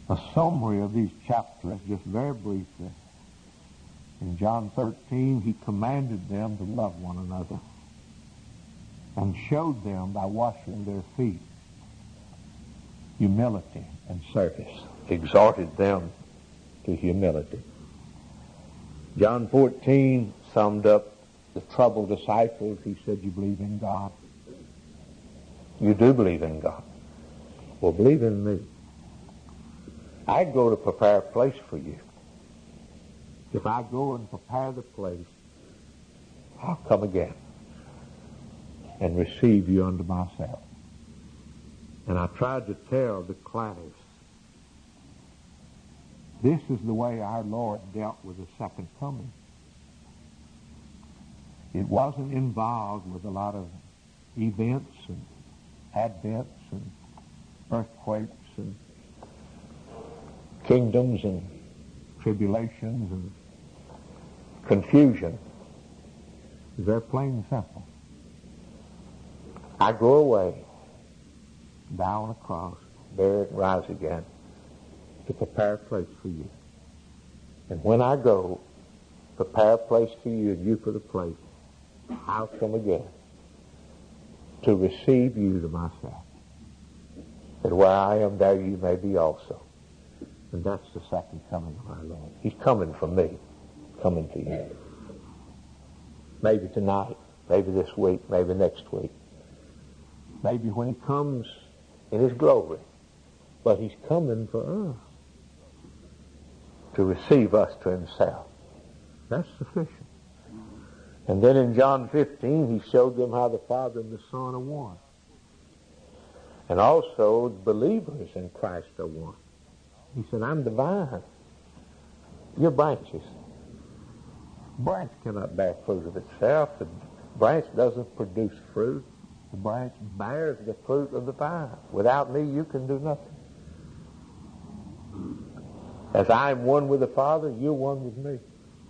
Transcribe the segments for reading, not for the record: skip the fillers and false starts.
A summary of these chapters, just very briefly. In John 13, he commanded them to love one another and showed them by washing their feet humility and service. Exhorted them to humility. John 14 summed up the troubled disciples. He said, you believe in God? You do believe in God. Well, believe in me. I go to prepare a place for you. If I go and prepare the place, I'll come again and receive you unto myself. And I tried to tell the class, this is the way our Lord dealt with the second coming. It wasn't involved with a lot of events and advents and earthquakes and kingdoms and tribulations and confusion. It's very plain and simple. I go away, die on a cross, buried and rise again to prepare a place for you. And when I go, prepare a place for you and you for the place, I'll come again to receive you to myself. That where I am, there you may be also. And that's the second coming of our Lord. He's coming for me, coming for you. Maybe tonight, maybe this week, maybe next week. Maybe when he comes in his glory. But he's coming for us to receive us to himself. That's sufficient. And then in John 15, he showed them how the Father and the Son are one. And also, believers in Christ are one. He said, I'm the vine. You're branches. Branch cannot bear fruit of itself. The branch doesn't produce fruit. The branch bears the fruit of the vine. Without me, you can do nothing. As I am one with the Father, you're one with me.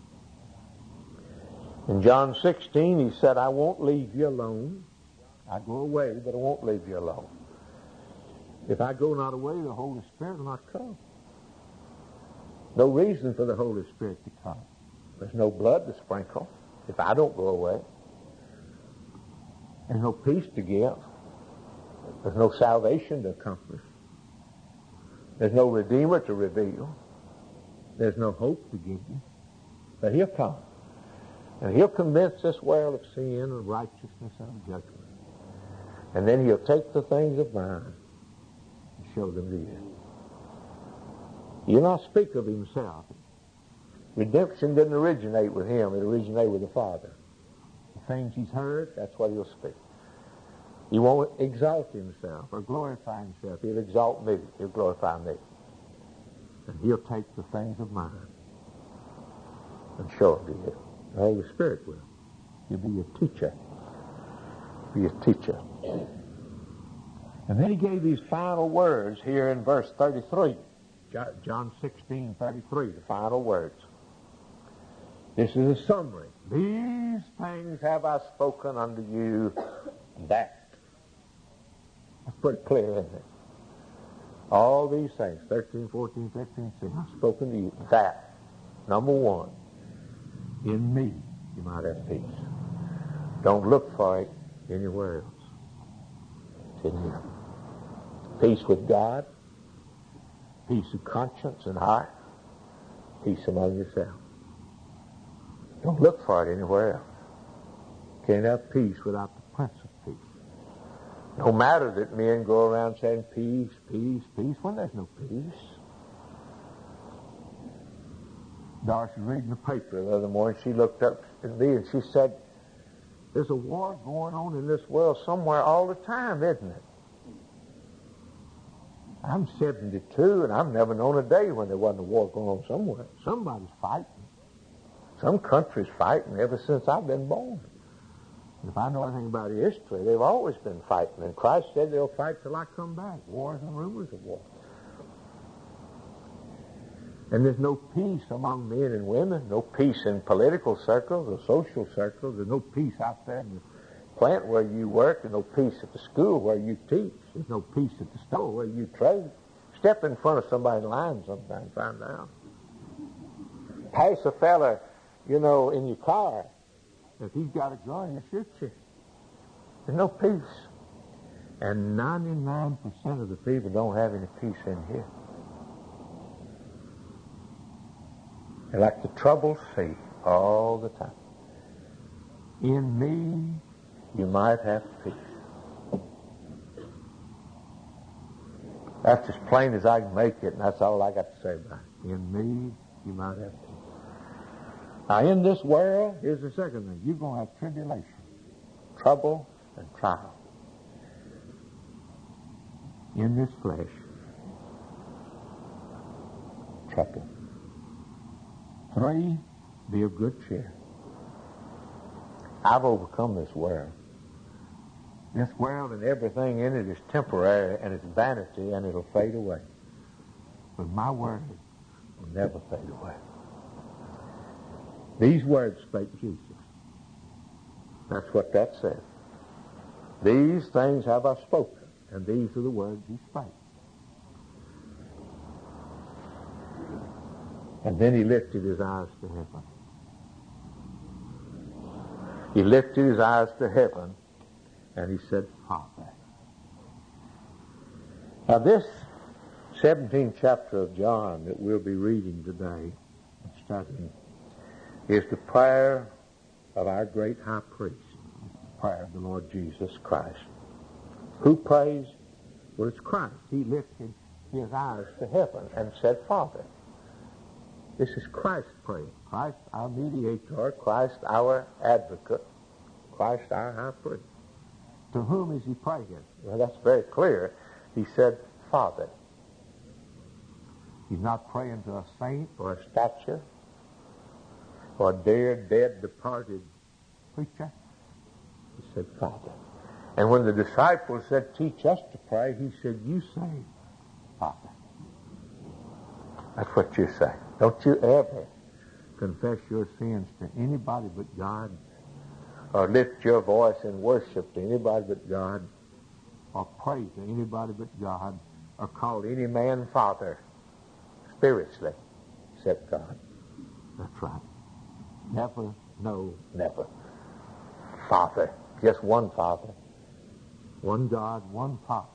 In John 16, he said, I won't leave you alone. I go away, but I won't leave you alone. If I go not away, the Holy Spirit will not come. No reason for the Holy Spirit to come. There's no blood to sprinkle if I don't go away. There's no peace to give. There's no salvation to accomplish. There's no Redeemer to reveal. There's no hope to give you. But he'll come. And he'll convince this world of sin and righteousness and of judgment. And then he'll take the things of mine and show them to you. He'll not speak of himself. Redemption didn't originate with him. It originated with the Father. The things he's heard, that's what he'll speak. He won't exalt himself or glorify himself. He'll exalt me. He'll glorify me. And he'll take the things of mine and show them to you. The Holy Spirit will. He'll be a teacher. Be a teacher. And then he gave these final words here in verse 33. John 16:33, the final words. This is a summary. These things have I spoken unto you, that. That's pretty clear, isn't it? All these things, 13, 14, 15, 16, I've spoken to you, that. Number one, in me you might have peace. Don't look for it anywhere else. It's in him. Peace with God, peace of conscience and heart, peace among yourselves. Don't look for it anywhere else. Can't have peace without the Prince of Peace. No matter that men go around saying peace, peace, peace, when there's no peace. Doris was reading the paper the other morning. She looked up at me and she said, there's a war going on in this world somewhere all the time, isn't it? I'm 72 and I've never known a day when there wasn't a war going on somewhere. Somebody's fighting. Some country's fighting ever since I've been born. If I know anything about history, they've always been fighting. And Christ said they'll fight till I come back. Wars and rumors of war. And there's no peace among men and women. No peace in political circles or social circles. There's no peace out there in the plant where you work. There's no peace at the school where you teach. There's no peace at the store where you trade. Step in front of somebody's line sometime and find out. Pass a fella, in your car. If he's got a gun, he'll shoot you. There's no peace. And 99% of the people don't have any peace in here. They're like the troubled sea all the time. In me, you might have peace. That's as plain as I can make it, and that's all I got to say about it. In me, you might have peace. Now, in this world, here's the second thing. You're going to have tribulation, trouble, and trial. In this flesh, trouble. 3, be of good cheer. I've overcome this world. This world and everything in it is temporary, and it's vanity, and it'll fade away. But my word will never fade away. These words spake Jesus. That's what that says. These things have I spoken, and these are the words he spake. And then he lifted his eyes to heaven. He lifted his eyes to heaven, and he said, Father. Now this 17th chapter of John that we'll be reading today and studying is the prayer of our great high priest, the prayer of the Lord Jesus Christ. Who prays? Well, it's Christ. He lifted his eyes to heaven and said, Father. This is Christ praying. Christ our mediator, Christ our advocate, Christ our high priest. To whom is he praying? Well, that's very clear. He said, Father. He's not praying to a saint or a statue or a dead, departed preacher. He said, Father. And when the disciples said, teach us to pray, he said, you say, Father. That's what you say. Don't you ever confess your sins to anybody but God, or lift your voice in worship to anybody but God, or pray to anybody but God, or call any man Father spiritually except God. That's right. Never, no, never. Father. Just one Father. One God, one Father.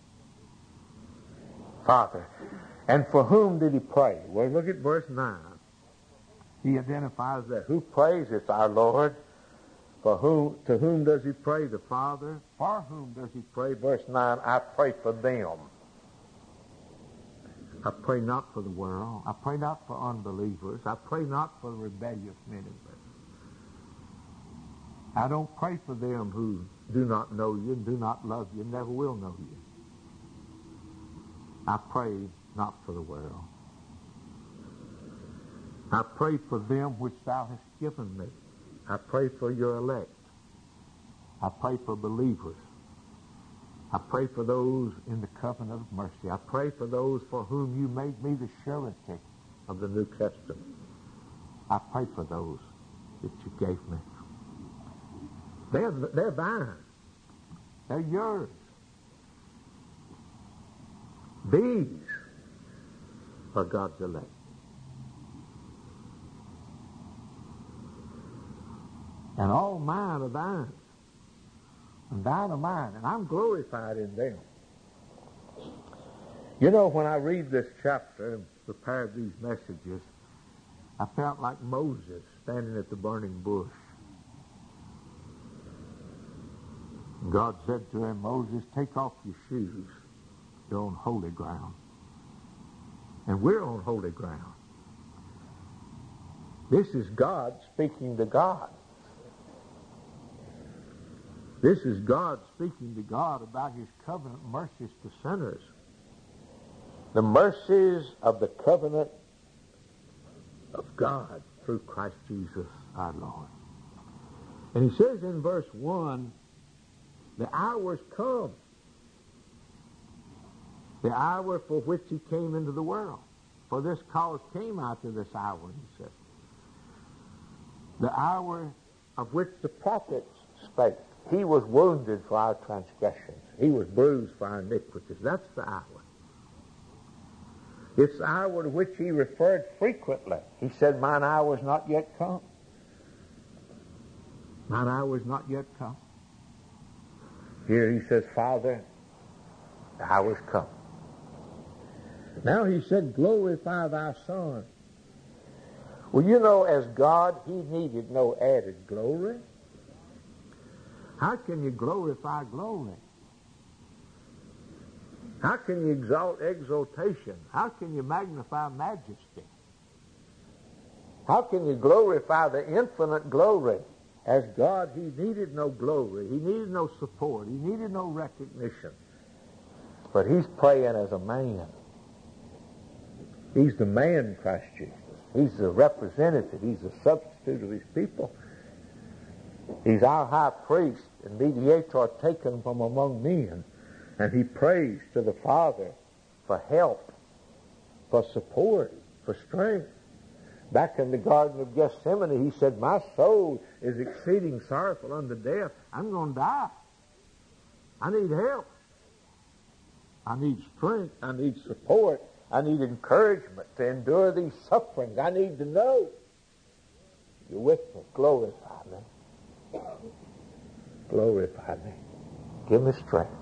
Father. And for whom did he pray? Well, look at verse 9. He identifies that. Who prays? It's our Lord. To whom does he pray? The Father. For whom does he pray? Verse 9, I pray for them. I pray not for the world. I pray not for unbelievers. I pray not for rebellious men and women. I don't pray for them who do not know you and do not love you and never will know you. I pray not for the world. I pray for them which thou hast given me. I pray for your elect. I pray for believers. I pray for those in the covenant of mercy. I pray for those for whom you made me the surety of the New Testament. I pray for those that you gave me. They're thine. They're yours. These are God's elect. And all mine are thine. And thine are mine. And I'm glorified in them. You know, when I read this chapter and prepared these messages, I felt like Moses standing at the burning bush. God said to him, Moses, take off your shoes. You're on holy ground. And we're on holy ground. This is God speaking to God. This is God speaking to God about his covenant mercies to sinners. The mercies of the covenant of God through Christ Jesus our Lord. And he says in verse 1, the hour's come. The hour for which he came into the world. For this cause came out to this hour, he said. The hour of which the prophets spake. He was wounded for our transgressions. He was bruised for our iniquities. That's the hour. It's the hour to which he referred frequently. He said, mine hour is not yet come. Mine hour is not yet come. Here he says, Father, the hour is come. Now he said, glorify thy Son. Well, you know, as God, he needed no added glory. How can you glorify glory? How can you exalt exaltation? How can you magnify majesty? How can you glorify the infinite glory? As God, he needed no glory. He needed no support. He needed no recognition. But he's praying as a man. He's the man, Christ Jesus. He's the representative. He's the substitute of his people. He's our high priest and mediator taken from among men. And he prays to the Father for help, for support, for strength. Back in the Garden of Gethsemane, he said, my soul is exceeding sorrowful unto death. I'm going to die. I need help. I need strength. I need support. I need encouragement to endure these sufferings. I need to know you're with me. Glorify me. Glorify me. Give me strength,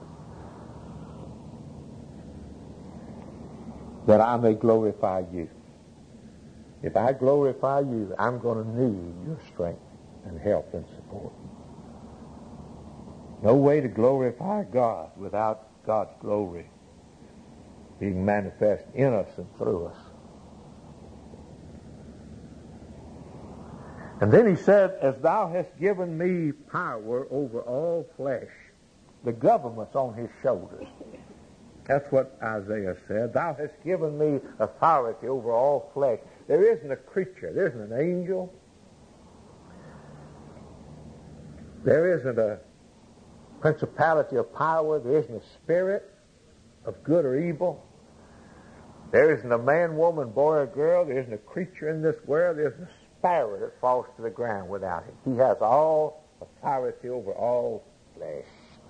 that I may glorify you. If I glorify you, I'm going to need your strength and help and support. No way to glorify God without God's glory being manifest in us and through us. And then he said, as thou hast given me power over all flesh, the government's on his shoulders. That's what Isaiah said. Thou hast given me authority over all flesh. There isn't a creature. There isn't an angel. There isn't a principality or power. There isn't a spirit of good or evil. There isn't a man, woman, boy, or girl. There isn't a creature in this world. There isn't a sparrow that falls to the ground without him. He has all authority over all flesh.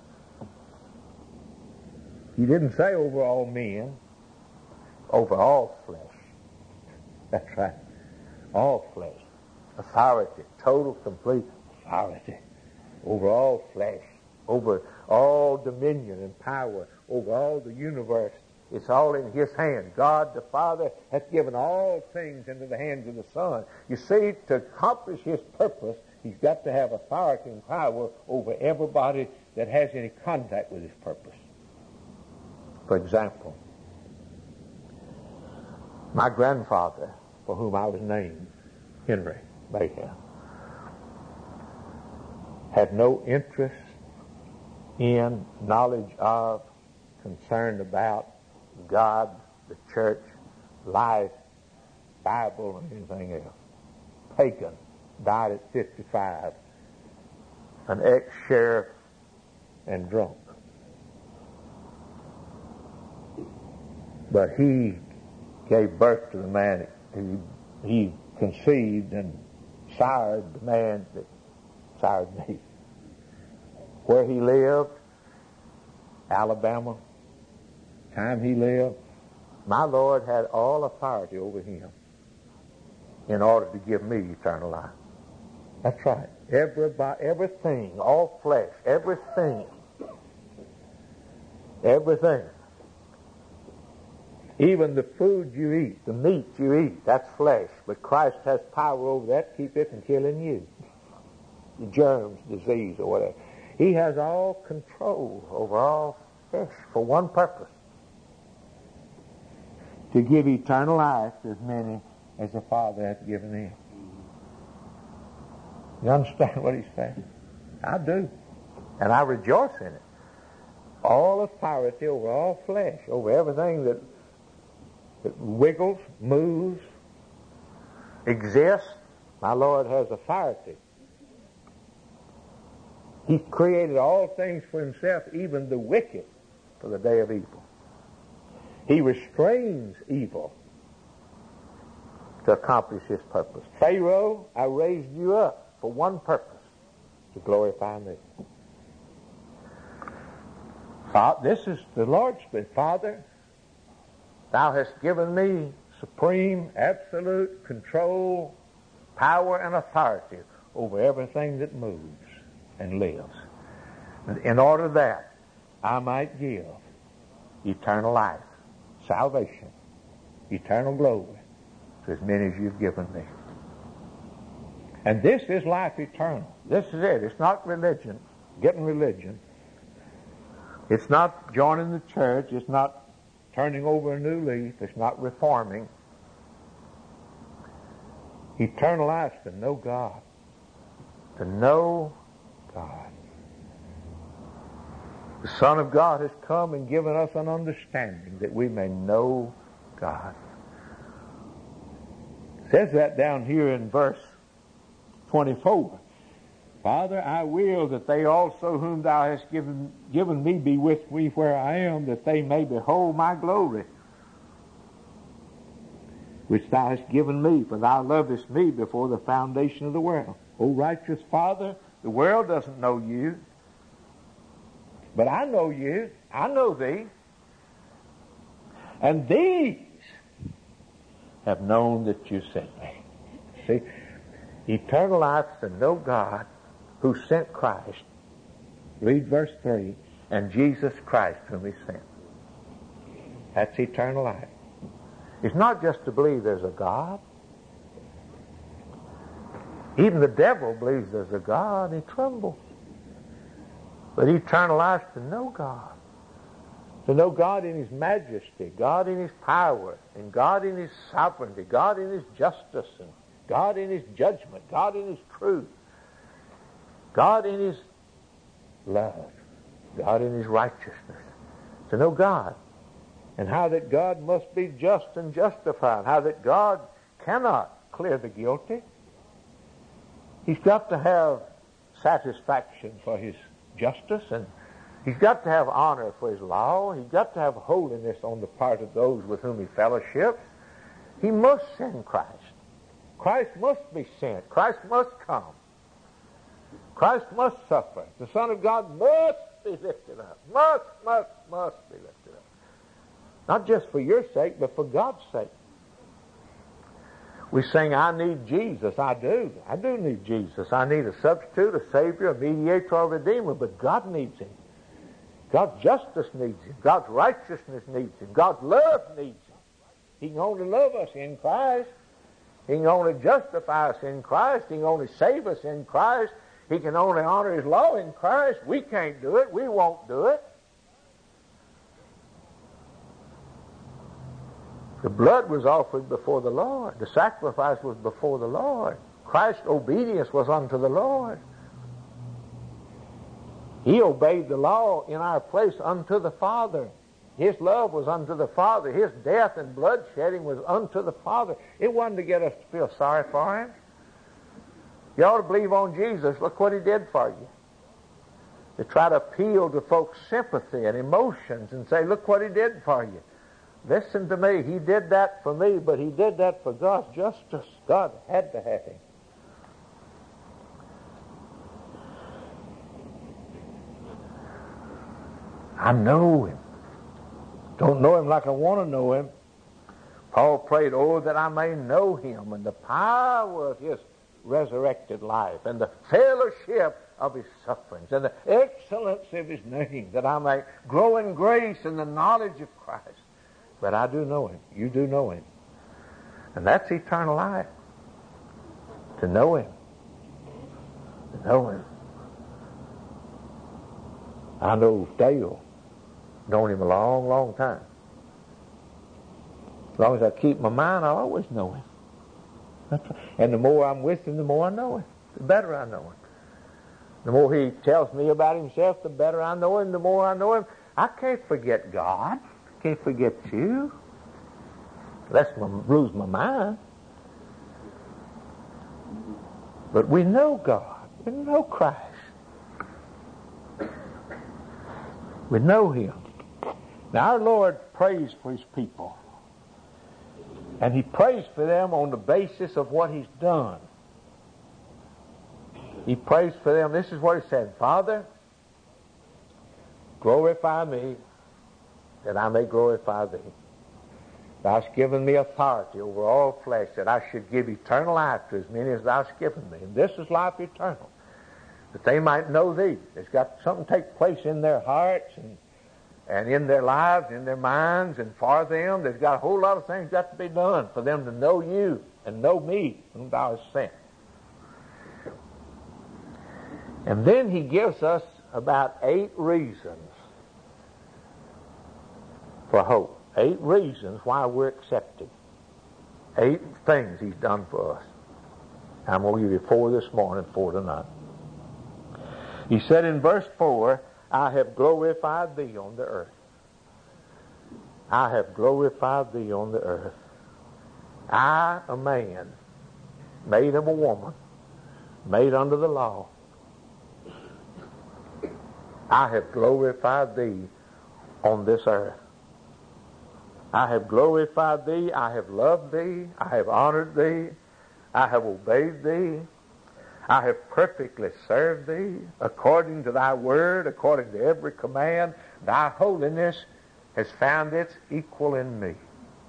He didn't say over all men, over all flesh. That's right. All flesh. Authority. Total, complete authority. Over all flesh. Over all dominion and power. Over all the universe. It's all in his hand. God the Father hath given all things into the hands of the Son. You see, to accomplish his purpose, he's got to have authority and power over everybody that has any contact with his purpose. For example, my grandfather, for whom I was named, Henry Mayhem, had no interest in, knowledge of, concerned about God, the church, life, Bible, and anything else. Pagan, died at 55, an ex-sheriff and drunk. But he gave birth to the man. He conceived and sired the man that sired me. Where he lived, Alabama, time he lived, my Lord had all authority over him in order to give me eternal life. That's right. Everything, all flesh, everything. Even the food you eat, the meat you eat, that's flesh. But Christ has power over that, keep it from killing you. The germs, disease, or whatever. He has all control over all flesh for one purpose. To give eternal life to as many as the Father hath given him. You understand what he's saying? I do. And I rejoice in it. All authority over all flesh, over everything that wiggles, moves, exists. My Lord has authority. He created all things for himself, even the wicked, for the day of evil. He restrains evil to accomplish his purpose. Pharaoh, I raised you up for one purpose, to glorify me. This is the Lord's Father, Thou hast given me supreme, absolute control, power, and authority over everything that moves and lives. In order that I might give eternal life, salvation, eternal glory to as many as you've given me. And this is life eternal. This is it. It's not religion, getting religion. It's not joining the church. It's not turning over a new leaf. It's not reforming. Eternal life is to know God. To know God. The Son of God has come and given us an understanding that we may know God. It says that down here in verse 24. Father, I will that they also whom thou hast given me be with me where I am, that they may behold my glory, which thou hast given me, for thou lovest me before the foundation of the world. O righteous Father, the world doesn't know you, but I know you. I know thee. And these have known that you sent me. See, eternal life is to know God who sent Christ. Read verse 3. And Jesus Christ whom he sent. That's eternal life. It's not just to believe there's a God. Even the devil believes there's a God. He trembles. But eternal life is to know God. To know God in his majesty, God in his power, and God in his sovereignty, God in his justice, and God in his judgment, God in his truth, God in his love, God in his righteousness. To know God. And how that God must be just and justified. How that God cannot clear the guilty. He's got to have satisfaction for his justice, and he's got to have honor for his law. He's got to have holiness on the part of those with whom he fellowships. He must send Christ. Christ must be sent. Christ must come. Christ must suffer. The Son of God must be lifted up. Must be lifted up. Not just for your sake, but for God's sake. We sing, I need Jesus. I do. I do need Jesus. I need a substitute, a Savior, a mediator, a Redeemer. But God needs him. God's justice needs him. God's righteousness needs him. God's love needs him. He can only love us in Christ. He can only justify us in Christ. He can only save us in Christ. He can only honor his law in Christ. We can't do it. We won't do it. The blood was offered before the Lord. The sacrifice was before the Lord. Christ's obedience was unto the Lord. He obeyed the law in our place unto the Father. His love was unto the Father. His death and blood shedding was unto the Father. It wasn't to get us to feel sorry for him. You ought to believe on Jesus. Look what he did for you. To try to appeal to folks' sympathy and emotions and say, look what he did for you. Listen to me. He did that for me, but he did that for God's justice. God had to have him. I know him. Don't know him like I want to know him. Paul prayed, oh, that I may know him and the power of his resurrected life and the fellowship of his sufferings and the excellency of his name, that I may grow in grace and the knowledge of Christ. But I do know him. You do know him. And that's eternal life. To know him. To know him. I know Dale. Known him a long, long time. As long as I keep my mind, I'll always know him. And the more I'm with him, the more I know him. The better I know him. The more he tells me about himself, the better I know him, the more I know him. I can't forget God. Can't forget you. Lest I lose my mind. But we know God. We know Christ. We know him. Now our Lord prays for his people. And he prays for them on the basis of what he's done. He prays for them. This is what he said. Father, glorify me, that I may glorify thee. Thou hast given me authority over all flesh, that I should give eternal life to as many as thou hast given me. And this is life eternal, that they might know thee. There's got something take place in their hearts and in their lives, in their minds, and for them. There's got a whole lot of things got to be done for them to know you and know me, whom thou hast sent. And then he gives us about 8 reasons for hope. 8 reasons why we're accepted. 8 things he's done for us. I'm going to give you 4 this morning, 4 tonight. He said in verse 4, I have glorified thee on the earth. I have glorified thee on the earth. I, a man, made of a woman, made under the law. I have glorified thee on this earth. I have glorified thee, I have loved thee, I have honored thee, I have obeyed thee, I have perfectly served thee, according to thy word, according to every command. Thy holiness has found its equal in me.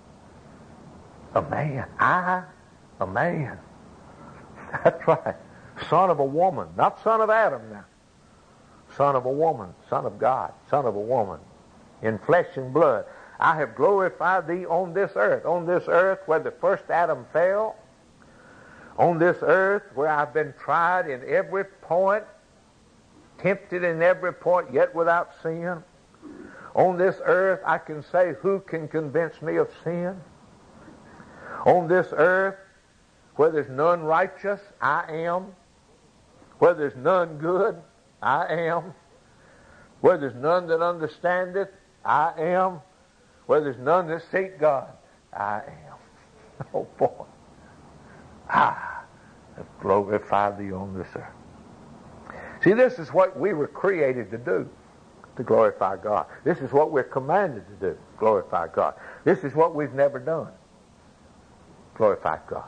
A man. A man. That's right. Son of a woman. Not son of Adam now. Son of a woman. Son of God. Son of a woman. In flesh and blood. I have glorified thee on this earth. On this earth where the first Adam fell. On this earth where I've been tried in every point. Tempted in every point, yet without sin. On this earth I can say, who can convince me of sin? On this earth where there's none righteous, I am. Where there's none good, I am. Where there's none that understandeth, I am. Where there's none that seek God, I am. Oh boy. I have glorified thee on this earth. See, this is what we were created to do, to glorify God. This is what we're commanded to do, glorify God. This is what we've never done, glorify God.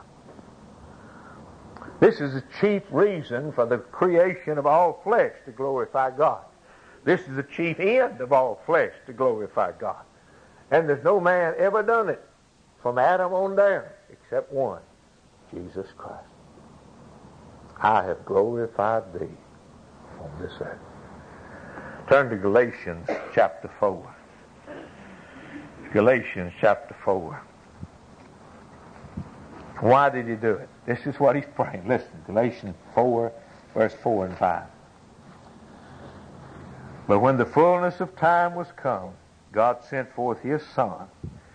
This is the chief reason for the creation of all flesh, to glorify God. This is the chief end of all flesh, to glorify God. And there's no man ever done it from Adam on down except one, Jesus Christ. I have glorified thee on this earth. Turn to Galatians chapter 4. Galatians chapter 4. Why did he do it? This is what he's praying. Listen, Galatians 4, verse 4 and 5. But when the fullness of time was come, God sent forth his Son,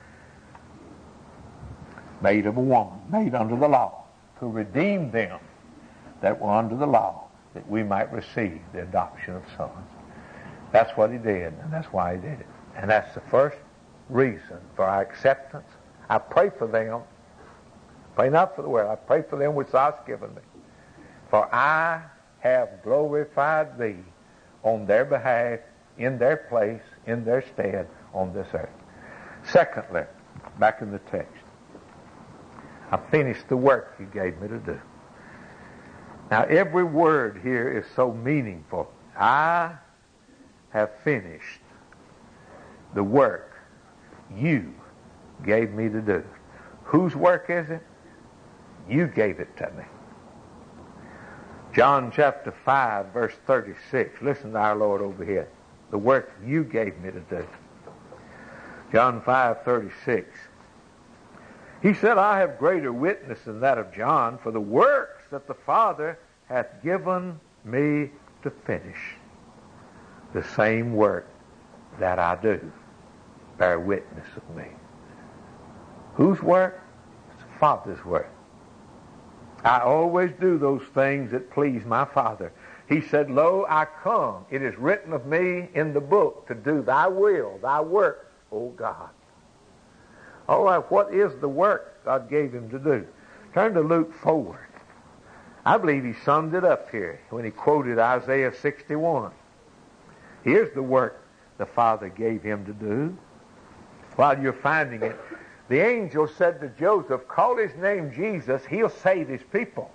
made of a woman, made under the law, to redeem them that were under the law, that we might receive the adoption of sons. That's what he did, and that's why he did it. And that's the first reason for our acceptance. I pray for them. Pray not for the world. I pray for them which thou hast given me. For I have glorified thee on their behalf, in their place, in their stead, on this earth. Secondly, back in the text, I finished the work you gave me to do. Now, every word here is so meaningful. I have finished the work you gave me to do. Whose work is it? You gave it to me. John chapter 5, verse 36. Listen to our Lord over here. The work you gave me to do. John 5:36. He said, I have greater witness than that of John, for the works that the Father hath given me to finish, the same work that I do, bear witness of me. Whose work? It's the Father's work. I always do those things that please my Father. He said, Lo, I come. It is written of me in the book to do thy will, thy work, O God. All right, what is the work God gave him to do? Turn to Luke 4. I believe he summed it up here when he quoted Isaiah 61. Here's the work the Father gave him to do. While you're finding it, the angel said to Joseph, call his name Jesus, he'll save his people.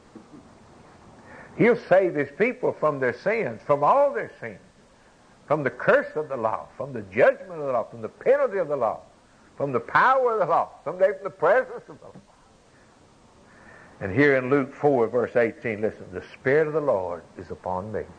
He'll save his people from their sins, from all their sins, from the curse of the law, from the judgment of the law, from the penalty of the law, from the power of the law, someday from the presence of the law. And here in Luke 4, verse 18, listen, the Spirit of the Lord is upon me,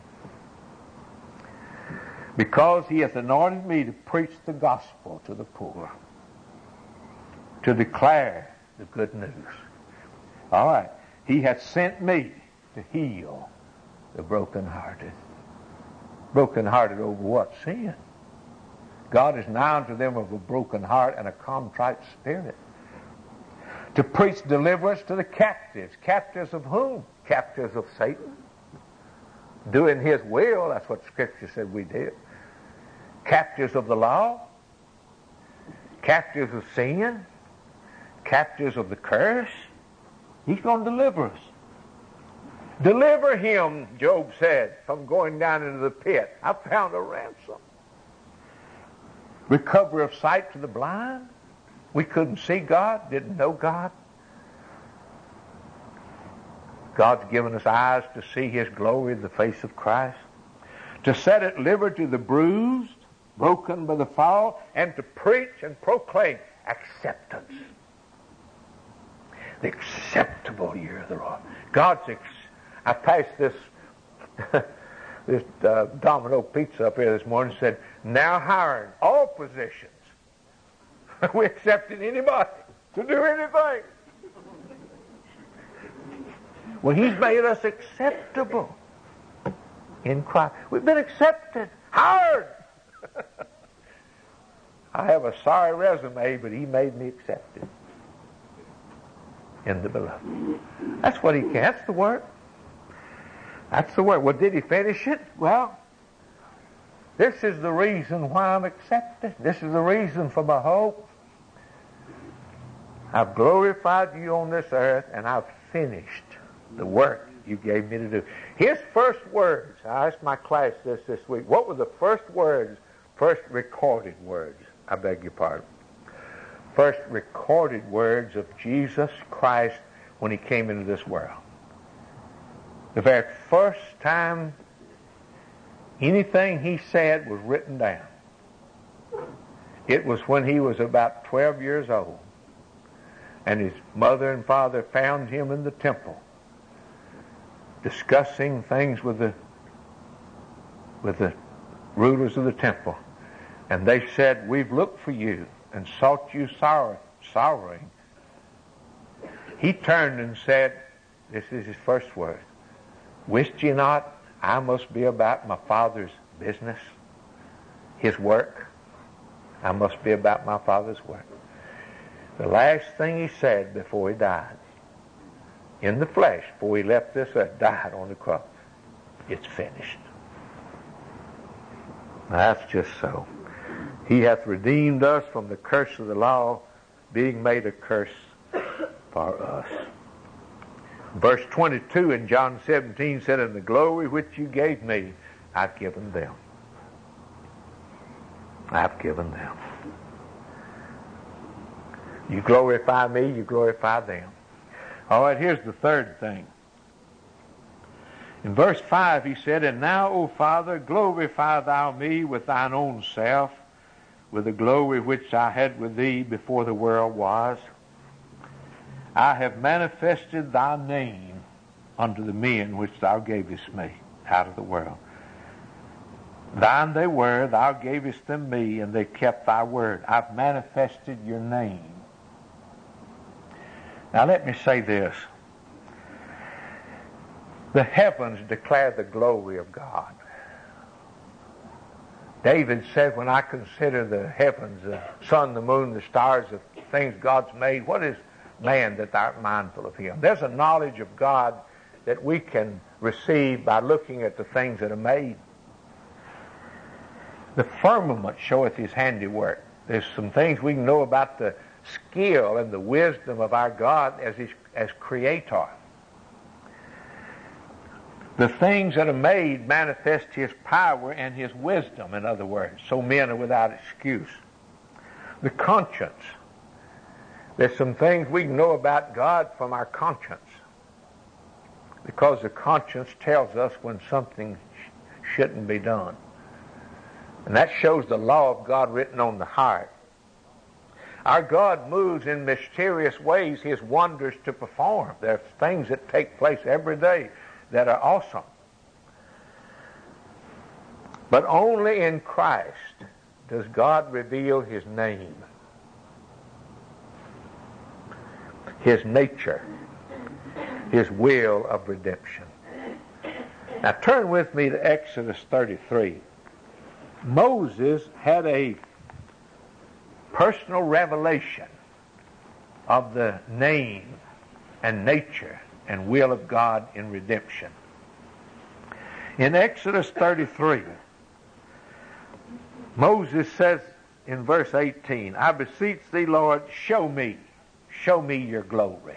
because he hath anointed me to preach the gospel to the poor, to declare the good news. All right. He hath sent me to heal the brokenhearted. Brokenhearted over what? Sin. God is nigh unto them of a broken heart and a contrite spirit. To preach deliverance to the captives. Captives of whom? Captives of Satan. Doing his will, that's what Scripture said we did. Captives of the law. Captives of sin. Captives of the curse. He's going to deliver us. Deliver him, Job said, from going down into the pit. I found a ransom. Recovery of sight to the blind. We couldn't see God, didn't know God. God's given us eyes to see his glory, the face of Christ. To set at liberty the bruised, broken by the fall, and to preach and proclaim acceptance. The acceptable year of the Lord. I passed this Domino Pizza up here this morning and said, now hiring all positions. We accepted anybody to do anything. Well, he's made us acceptable in Christ. We've been accepted, hired. I have a sorry resume, but he made me accepted in the beloved. That's what he can. That's the word. That's the word. Well, did he finish it? Well, this is the reason why I'm accepted. This is the reason for my hope. I've glorified you on this earth, and I've finished the work you gave me to do. His first words, I asked my class this week, what were the first words, first recorded words? I beg your pardon. First recorded words of Jesus Christ when he came into this world. The very first time anything he said was written down. It was when he was about 12 years old, and his mother and father found him in the temple discussing things with the rulers of the temple. And they said, we've looked for you and sought you sorrowing. He turned and said, this is his first word, wist ye not I must be about my Father's business, his work? I must be about my Father's work. The last thing he said before he died, in the flesh, before he left this earth, died on the cross. It's finished. Now, that's just so. He hath redeemed us from the curse of the law, being made a curse for us. Verse 22 in John 17 said, and the glory which you gave me, I've given them. I've given them. You glorify me, you glorify them. All right, here's the third thing. In verse 5 he said, and now, O Father, glorify thou me with thine own self, with the glory which I had with thee before the world was. I have manifested thy name unto the men which thou gavest me out of the world. Thine they were, thou gavest them me, and they kept thy word. I've manifested your name. Now let me say this. The heavens declare the glory of God. David said, when I consider the heavens, the sun, the moon, the stars, the things God's made, what is man that thou art mindful of him? There's a knowledge of God that we can receive by looking at the things that are made. The firmament showeth his handiwork. There's some things we can know about the skill and the wisdom of our God as creator. The things that are made manifest his power and his wisdom, in other words, so men are without excuse. The conscience. There's some things we can know about God from our conscience, because the conscience tells us when something shouldn't be done. And that shows the law of God written on the heart. Our God moves in mysterious ways His wonders to perform. There are things that take place every day that are awesome. But only in Christ does God reveal His name, His nature, His will of redemption. Now turn with me to Exodus 33. Moses had a personal revelation of the name and nature and will of God in redemption. In Exodus 33, Moses says in verse 18, I beseech thee, Lord, show me your glory.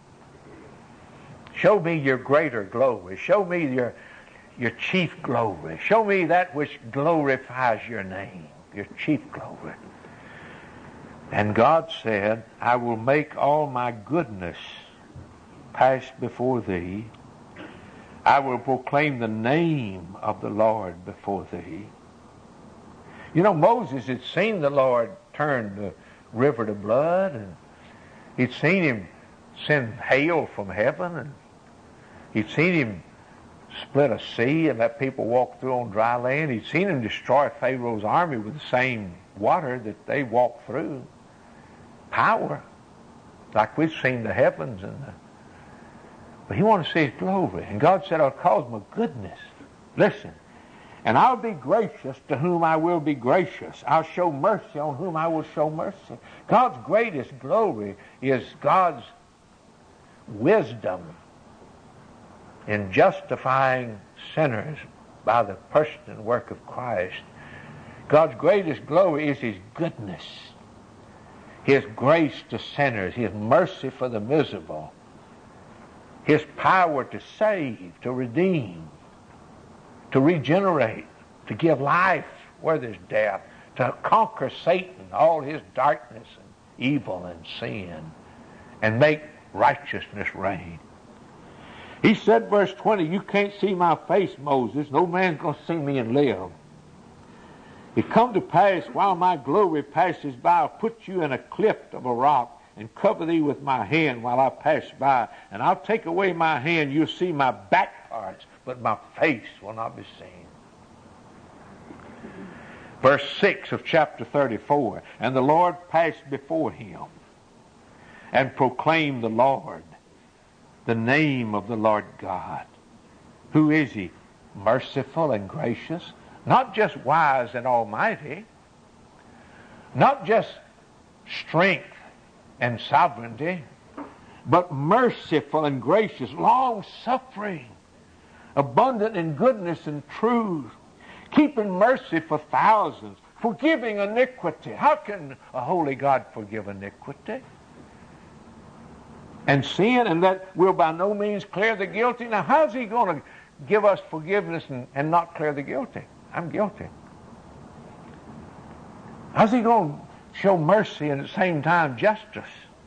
Show me your greater glory. Show me your chief glory. Show me that which glorifies your name, your chief glory. And God said, I will make all my goodness pass before thee. I will proclaim the name of the Lord before thee. You know, Moses had seen the Lord turn the river to blood, and he'd seen Him send hail from heaven, and he'd seen Him split a sea and let people walk through on dry land. He'd seen Him destroy Pharaoh's army with the same water that they walked through. Power, like we've seen the heavens but He wanted to see His glory. And God said, I'll cause my goodness. Listen. And I'll be gracious to whom I will be gracious. I'll show mercy on whom I will show mercy. God's greatest glory is God's wisdom in justifying sinners by the person and work of Christ. God's greatest glory is His goodness, His grace to sinners, His mercy for the miserable, His power to save, to redeem, to regenerate, to give life where there's death, to conquer Satan, all his darkness and evil and sin, and make righteousness reign. He said, verse 20, you can't see my face, Moses. No man's going to see me and live. It come to pass, while my glory passes by, I'll put you in a cleft of a rock and cover thee with my hand while I pass by. And I'll take away my hand. You'll see my back parts, but my face will not be seen. Verse 6 of chapter 34, and the Lord passed before him and proclaimed the Lord, the name of the Lord God. Who is He? Merciful and gracious, not just wise and almighty, not just strength and sovereignty, but merciful and gracious, long-suffering, abundant in goodness and truth, keeping mercy for thousands, forgiving iniquity. How can a holy God forgive iniquity and sin, and that will by no means clear the guilty? Now, how's He going to give us forgiveness and not clear the guilty? I'm guilty. How's He going to show mercy and at the same time justice?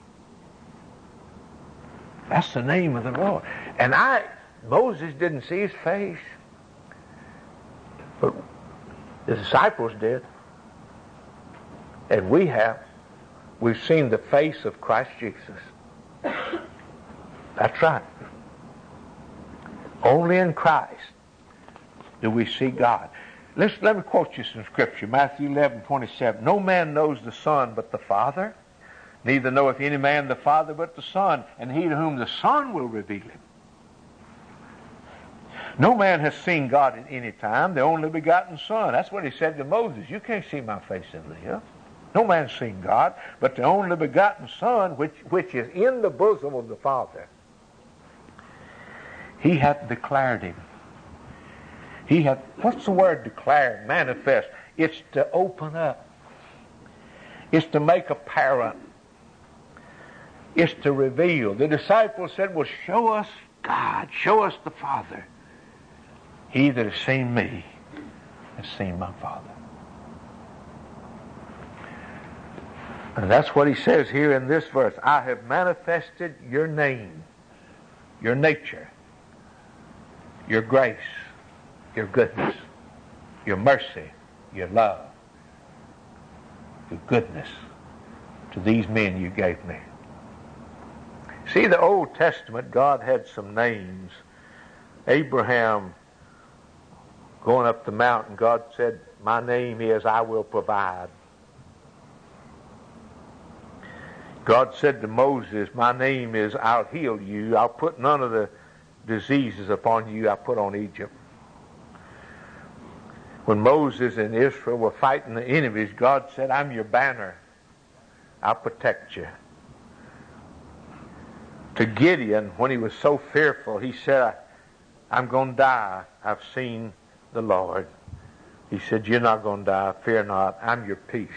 That's the name of the Lord. And Moses didn't see His face, but the disciples did. And we have. We've seen the face of Christ Jesus. That's right. Only in Christ do we see God. Let me quote you some scripture. Matthew 11:27. No man knows the Son but the Father, neither knoweth any man the Father but the Son, and he to whom the Son will reveal Him. No man has seen God at any time, the only begotten Son. That's what He said to Moses. You can't see my face and live. No man's seen God, but the only begotten Son, which is in the bosom of the Father. He hath declared Him. What's the word declared? Manifest. It's to open up. It's to make apparent. It's to reveal. The disciples said, well, show us God. Show us the Father. He that has seen me has seen my Father. And that's what He says here in this verse. I have manifested your name, your nature, your grace, your goodness, your mercy, your love, your goodness, to these men you gave me. See, the Old Testament, God had some names. Abraham going up the mountain, God said, my name is I will provide. God said to Moses, my name is I'll heal you. I'll put none of the diseases upon you I put on Egypt. When Moses and Israel were fighting the enemies, God said, I'm your banner. I'll protect you. To Gideon, when he was so fearful, he said, I'm going to die. I've seen the Lord. He said, you're not going to die. Fear not. I'm your peace.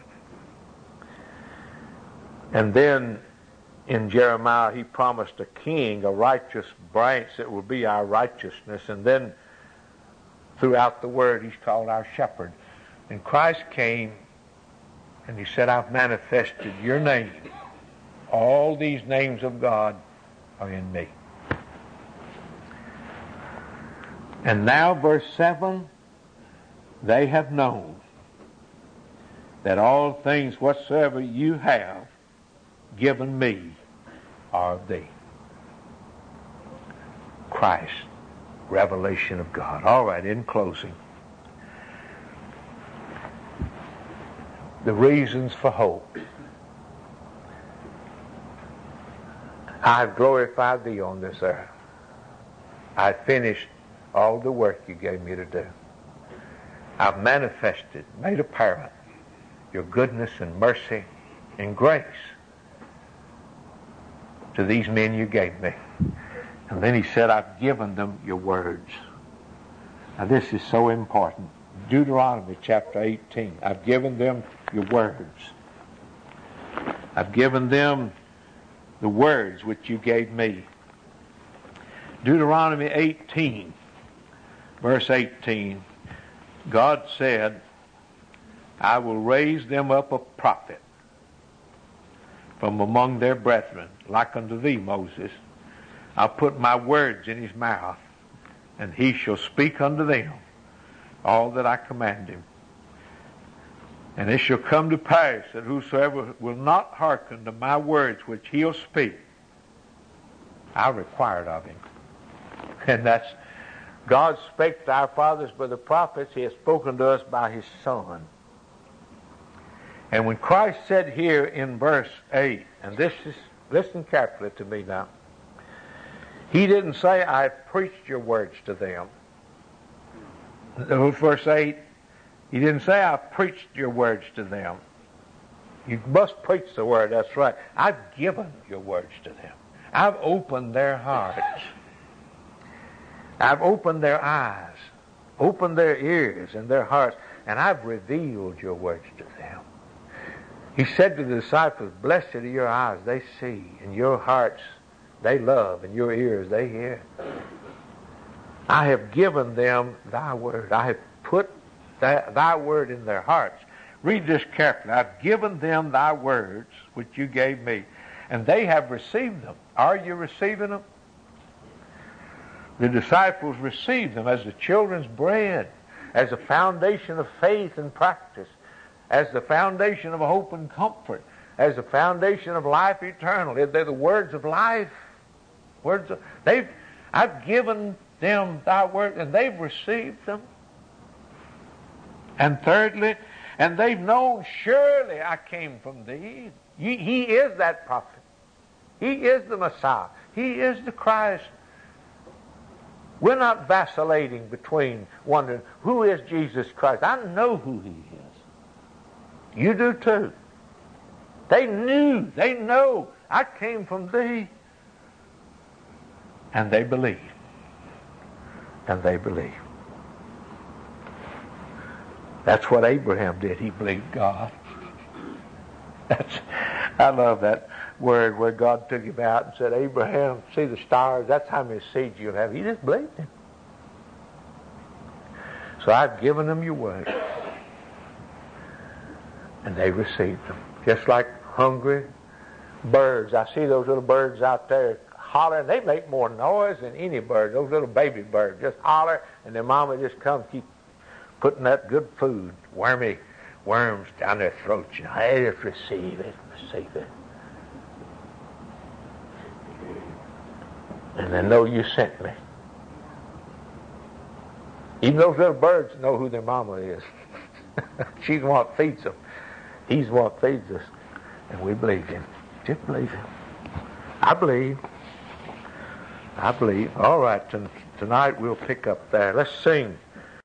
And then in Jeremiah, he promised a king, a righteous branch that will be our righteousness. And then throughout the Word, he's called our shepherd. And Christ came and he said, I've manifested your name. All these names of God are in me. And now verse 7, they have known that all things whatsoever you have given me are of thee. Christ, revelation of God. All right, in closing, the reasons for hope. I have glorified thee on this earth. I finished all the work you gave me to do. I've manifested, made apparent your goodness and mercy and grace to these men you gave me. And then he said, I've given them your words. Now this is so important. Deuteronomy chapter 18. I've given them your words. I've given them the words which you gave me. Deuteronomy 18, verse 18, God said, I will raise them up a prophet from among their brethren, like unto thee, Moses. I'll put my words in his mouth, and he shall speak unto them all that I command him. And it shall come to pass that whosoever will not hearken to my words which he'll speak, I require it of him. And that's, God spake to our fathers by the prophets. He has spoken to us by his Son. And when Christ said here in verse 8, and this is, listen carefully to me now. He didn't say, I preached your words to them. Verse 8, he didn't say, I preached your words to them. You must preach the word, that's right. I've given your words to them. I've opened their hearts. I've opened their eyes, opened their ears and their hearts, and I've revealed your words to them. He said to the disciples, blessed are your eyes, they see, and your hearts, they love, and your ears, they hear. I have given them thy word. I have put thy word in their hearts. Read this carefully. I've given them thy words, which you gave me, and they have received them. Are you receiving them? The disciples received them as the children's bread, as a foundation of faith and practice, as the foundation of hope and comfort, as the foundation of life eternal. They're the words of life. I've given them thy word, and they've received them. And thirdly, and they've known surely I came from thee. He is that prophet. He is the Messiah. He is the Christ. We're not vacillating between wondering, who is Jesus Christ? I know who he is. You do too. They know, I came from thee. And they believe. And they believe. That's what Abraham did. He believed God. I love that word where God took him out and said, Abraham, see the stars, that's how many seeds you'll have. He just believed him. So I've given them your word. And they received them. Just like hungry birds. I see those little birds out there hollering. They make more noise than any bird. Those little baby birds just holler, and their mama just comes, keep putting that good food, wormy worms down their throats. They just receive it. the Savior. And they know you sent me. Even those little birds know who their mama is. She's the one that feeds them. He's the one that feeds us. And we believe him. Just believe him. I believe. I believe. All right, tonight we'll pick up there. Let's sing.